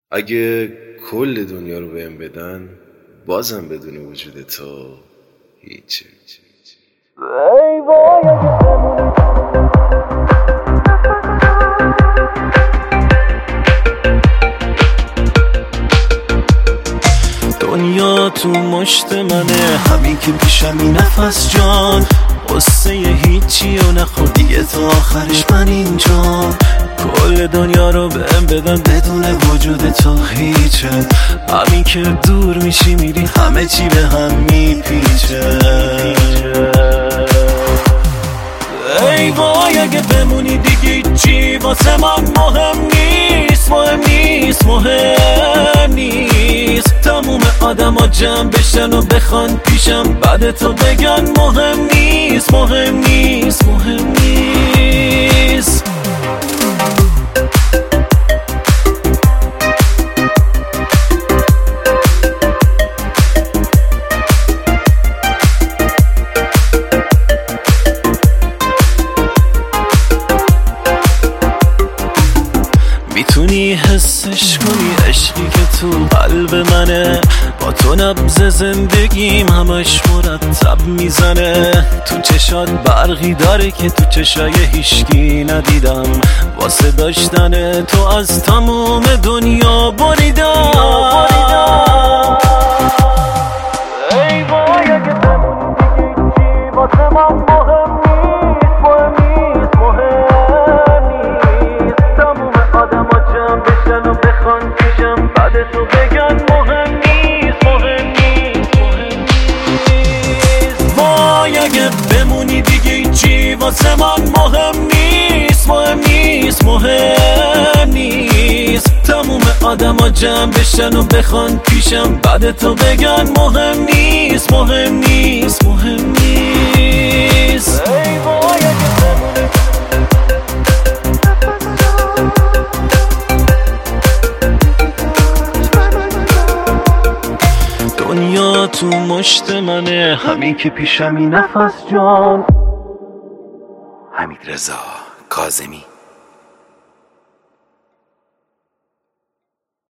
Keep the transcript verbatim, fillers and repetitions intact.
اگه کل دنیا رو بهم بدن بازم بدون وجود تو هیچی. ای وای اگه بمونی دنیا تو مشت منه، همین که پیشمی نفس جان، قصه هیچی و نخور دیگه تا آخرش من اینجا. کل دنیا رو بهم بدن بدون وجود تو هیچه، همین که دور میشی میری همه چی به هم میپیچه. ای وای اگه بمونی دیگه چی واسه من مهم نیست، مهم نیست، مهم نیست. تموم آدم ها جمع بشن و بخوان پیشم بعد تو بگن مهم نیست، مهم نیست، مهم نیست. میتونی حسش کنی عشقی که تو قلب منه، با تو نبض زندگیم همش مرتب میزنه. تو چشات برقی داره که تو چشای هیشکی ندیدم، واسه داشتن تو از تموم دنیا بریدم. ای وای اگه بمونی دیگه چی واسه من مهم نیست، مهم نیست، مهم نیست. تموم آدم ها جمع بشن و بخوان پیشم بعد تو بگن مهم نیست، مهم نیست، مهم نیست. وای اگه بمونی دیگه چی واسه من مهم نیست، مهم نیست، مهم نیست. تموم آدم ها جمع بشن و بخوان پیشم بعد تو بگن مهم نیست، مهم نیست، مهم نیست. ای وای اگه بمونی دنیا تو مشت منه، همین که پیشمی نفس جان. حمیدرضا کاظمی.